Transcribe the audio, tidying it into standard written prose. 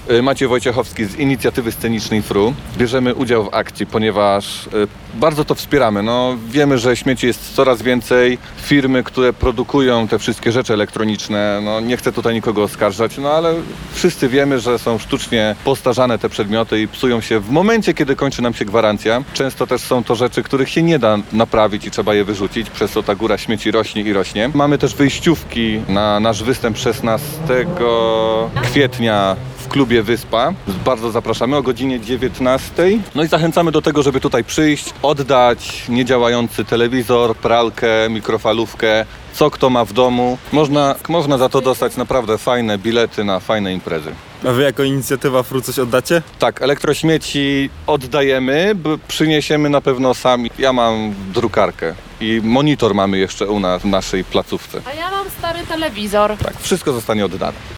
Maciej Wojciechowski z inicjatywy scenicznej FRU. Bierzemy udział w akcji, ponieważ bardzo to wspieramy. No, wiemy, że śmieci jest coraz więcej. Firmy, które produkują te wszystkie rzeczy elektroniczne, no, nie chcę tutaj nikogo oskarżać, no ale wszyscy wiemy, że są sztucznie postarzane te przedmioty i psują się w momencie, kiedy kończy nam się gwarancja. Często też są to rzeczy, których się nie da naprawić i trzeba je wyrzucić, przez co ta góra śmieci rośnie i rośnie. Mamy też wyjściówki na nasz występ 16 kwietnia w klubie Wyspa. Bardzo zapraszamy o godzinie 19. No i zachęcamy do tego, żeby tutaj przyjść, oddać niedziałający telewizor, pralkę, mikrofalówkę, co kto ma w domu. Można za to dostać naprawdę fajne bilety na fajne imprezy. A wy jako inicjatywa FRU coś oddacie? Tak, elektrośmieci oddajemy, przyniesiemy na pewno sami. Ja mam drukarkę i monitor mamy jeszcze u nas w naszej placówce. A ja mam stary telewizor. Tak, wszystko zostanie oddane.